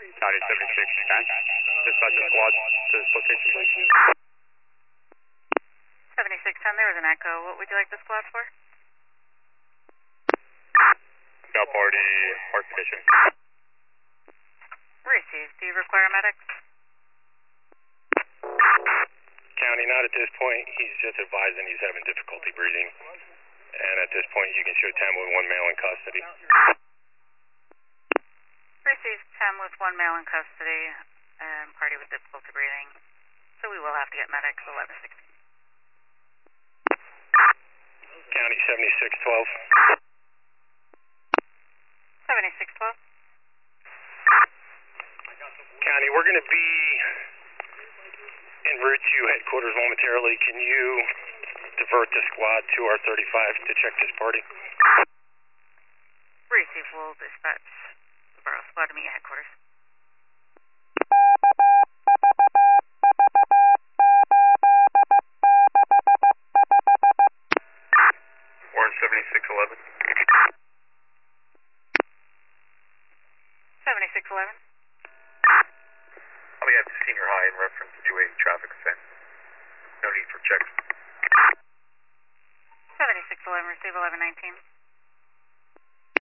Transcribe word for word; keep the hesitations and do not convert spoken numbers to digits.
County seventy-six ten. Dispatch a squad to this location, please. seventy-six ten, there was an echo. What would you like the squad for? Got party heart condition. Received. Do you require medics? County, not at this point. He's just advising he's having difficulty breathing. And at this point, you can show ten with one male in custody. Received. ten with one male in custody and party with difficulty breathing. So we will have to get medics eleven sixteen. County seventy-six twelve. seventy-six twelve. County, we're going to be en route to headquarters momentarily. Can you divert the squad to our thirty-five to check this party? Receive. Will dispatch the borough squad to meet at headquarters. Warren seventy-six eleven. seventy-six eleven. I'll be at the senior high in reference to a traffic offense. No need for checks. seventy-six eleven, receive eleven nineteen.